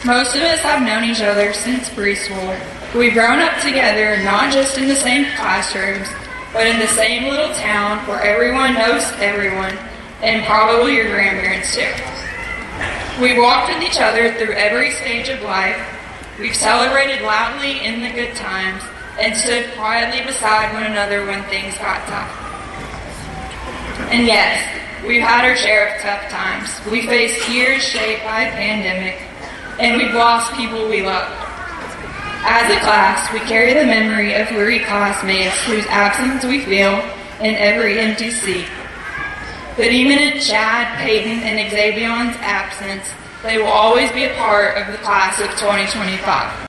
Most of us have known each other since preschool. We've grown up together, not just in the same classrooms, but in the same little town where everyone knows everyone, and probably your grandparents too. We've walked with each other through every stage of life. We've celebrated loudly in the good times and stood quietly beside one another when things got tough. And yes, we've had our share of tough times. We faced years shaped by a pandemic, and we've lost people we loved. As a class, we carry the memory of weary classmates whose absence we feel in every empty seat. But even in Chad, Peyton, and Xavion's absence, they will always be a part of the class of 2025.